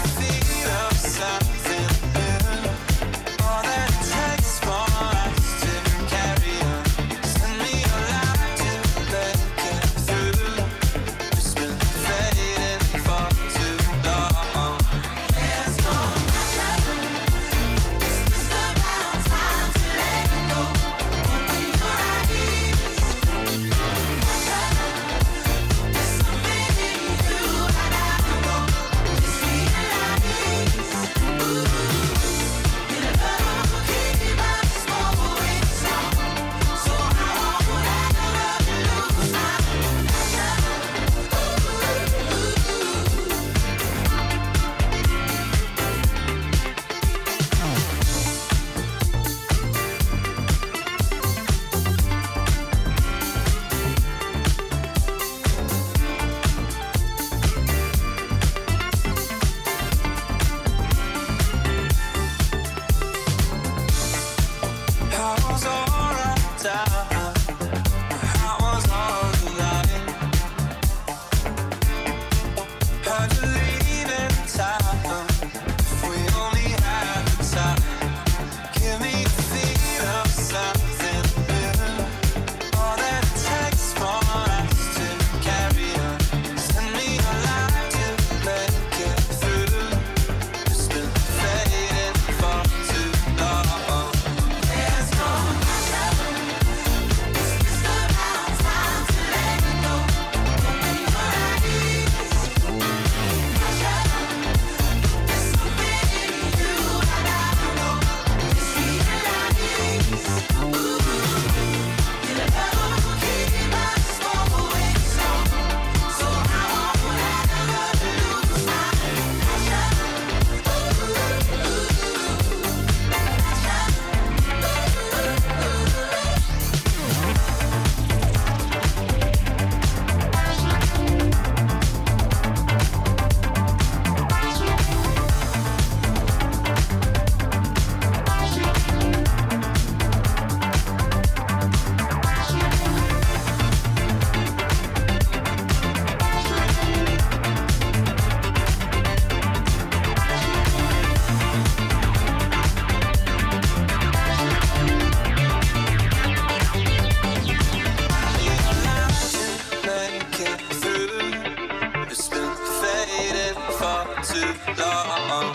All that it takes for us to for too long.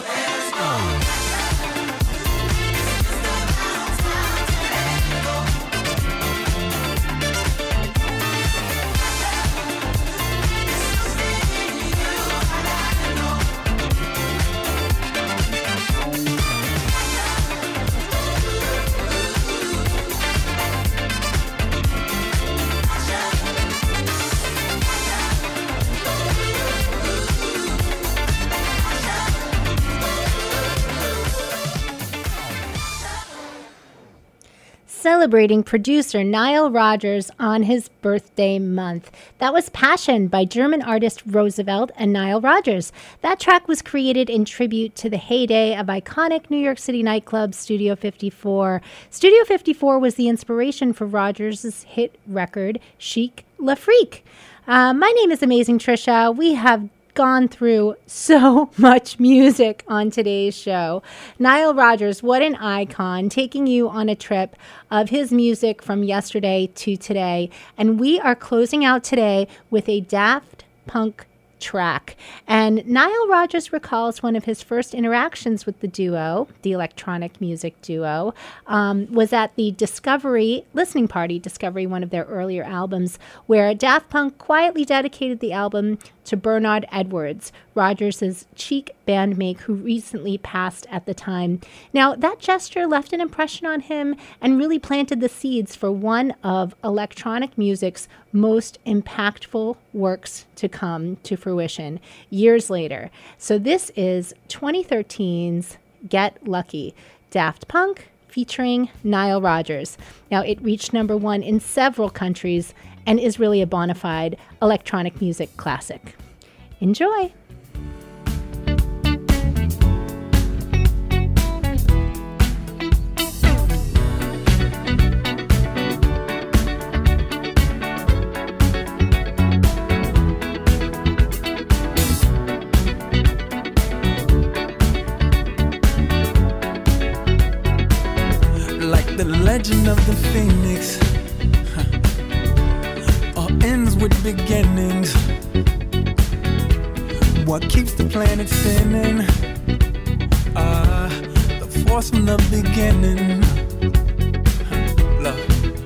Celebrating producer Nile Rodgers on his birthday month. That was Passion by German artist Roosevelt and Nile Rodgers. That track was created in tribute to the heyday of iconic New York City nightclub Studio fifty-four. Studio fifty-four was the inspiration for Rodgers' hit record, Chic La Freak. Uh, my name is Amazing Trisha. We have gone through so much music on today's show. Nile Rodgers, what an icon, taking you on a trip of his music from yesterday to today. And we are closing out today with a Daft Punk track. And Nile Rodgers recalls one of his first interactions with the duo, the electronic music duo, um, was at the Discovery listening party, Discovery, one of their earlier albums, where Daft Punk quietly dedicated the album to Bernard Edwards, Rodgers' Chic bandmate who recently passed at the time. Now, that gesture left an impression on him and really planted the seeds for one of electronic music's most impactful works to come to fruition years later. So this is twenty thirteen's Get Lucky, Daft Punk featuring Nile Rodgers. Now, it reached number one in several countries and is really a bona fide electronic music classic. Enjoy! Like the legend of the Phoenix, huh, all ends with beginnings. What keeps the planet spinning? Ah, the force from the beginning. Huh, love.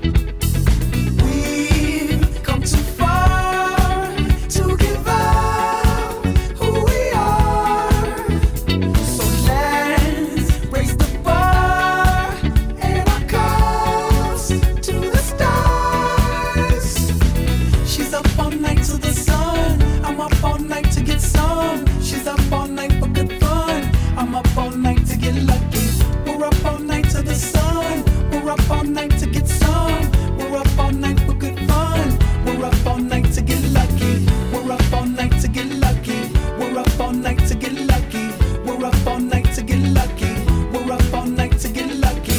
We've come too far to give up who we are. So let's raise the bar and our cups to the stars. She's up all night to the sun. I'm up all night to get some. She's up all night for good fun. I'm up all night to get lucky. We're up all night to the sun. We're up all night to get some. We're up all night for good fun. We're up all night to get lucky. We're up all night to get lucky. We're up all night to get lucky. We're up all night to get lucky. We're up all night to get lucky.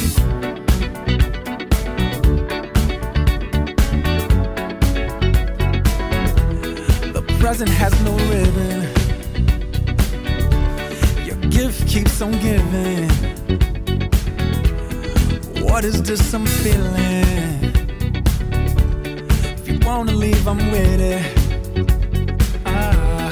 The present has no ribbon. Your gift keeps on giving. What is this I'm feeling? If you wanna leave, I'm with it. Ah.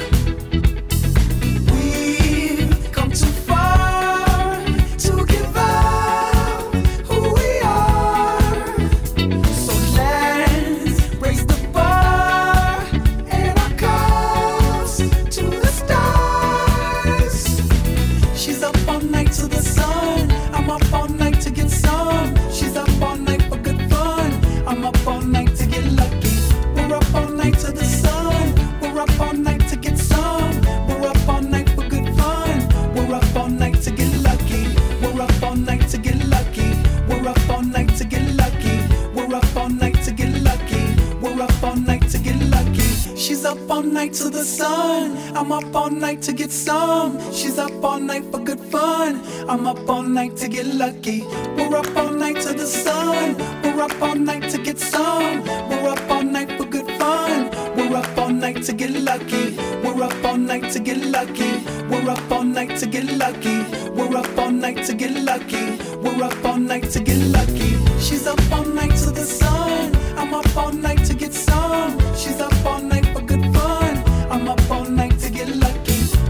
We've come too far to give up who we are. So let's raise the bar and our cups to the stars. She's up all night to the sun. I'm up all night to get some. She's up all night for good fun. I'm up all night to get lucky. We're up all night to the sun. We're up all night to get some. We're up all night for good fun. We're up all night to get lucky. We're up all night to get lucky. We're up all night to get lucky. We're up all night to get lucky. We're up all night to get lucky. She's up all night to the sun. I'm up all night to get some. She's up all night for good fun. I'm up all night to get lucky. We're up all night to the sun. We're up all night to get some. We're up all night for good fun. We're up all night to get lucky. We're up all night to get lucky. We're up all night to get lucky. We're up all night to get lucky. We're up all night to get lucky. She's up all night to the sun. I'm up all night to get some. She's up all night for good fun. I'm up all night to get lucky.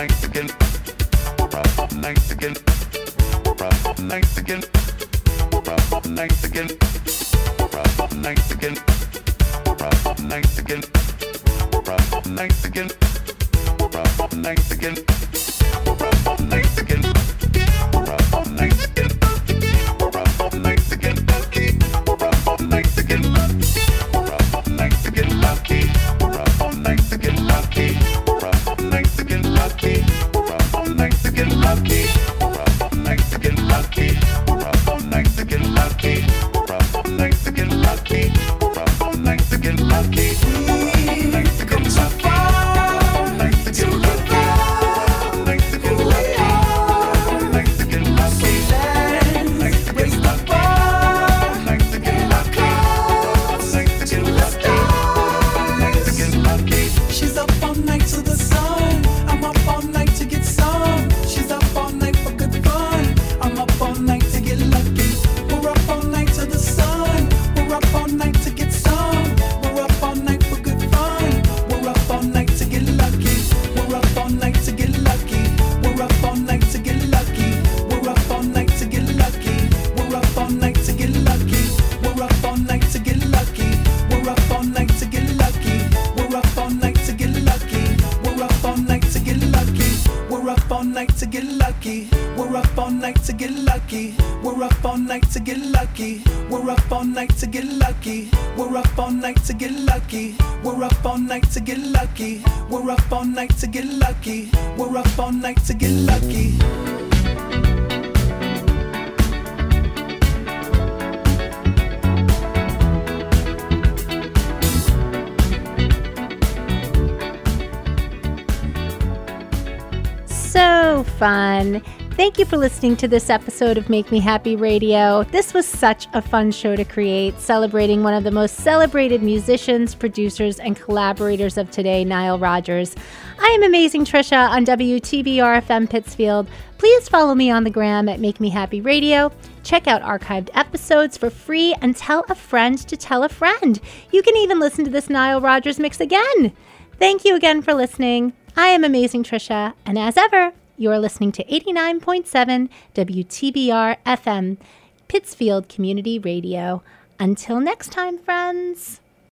nights again. Rough nights again. Rough nights again. Rough nights again. Rough nights again. Rough nights again. Rough nights again. Rough nights again. Rough nights again. Rough nights again. Rough nights again. Rough nights again. Rough nights again. Lucky. Rough nights again. Lucky. Rough nights again. Lucky. Rough nights again. Lucky. Rough nights again. Lucky. Rough nights again. Lucky. Rough nights again. Lucky. Rough nights again. Lucky. We've come so far to give up who we are. So let's raise the bar and our cups to the stars. She's up all night to the sun. I'm up all night to get some. She's up all night for good fun. I'm up all night to get lucky. We're up all night to the sun. We're up all night to get some. We're up all night for good fun. We're up all night to get lucky. We're up all night to get lucky. We're up all night to get lucky. We're up all night to get lucky. We're up all night to get lucky. We're up all night to get lucky. We're up all night to get lucky. We're up all night to get lucky. We're up all night to get lucky. We're up all night to get lucky. We're up all night to get lucky. We're up all night to get lucky. We're up all night to get lucky. We're up all night to get lucky. We're up all night to get lucky. We're up all night to get lucky. We're up all night to get lucky. So fun. Thank you for listening to this episode of Make Me Happy Radio. This was such a fun show to create, celebrating one of the most celebrated musicians, producers, and collaborators of today, Nile Rodgers. I am Amazing Trisha on W T B R F M Pittsfield. Please follow me on the gram at Make Me Happy Radio. Check out archived episodes for free and tell a friend to tell a friend. You can even listen to this Nile Rodgers mix again. Thank you again for listening. I am Amazing Trisha, and as ever, you are listening to eighty-nine point seven W T B R F M, Pittsfield Community Radio. Until next time, friends.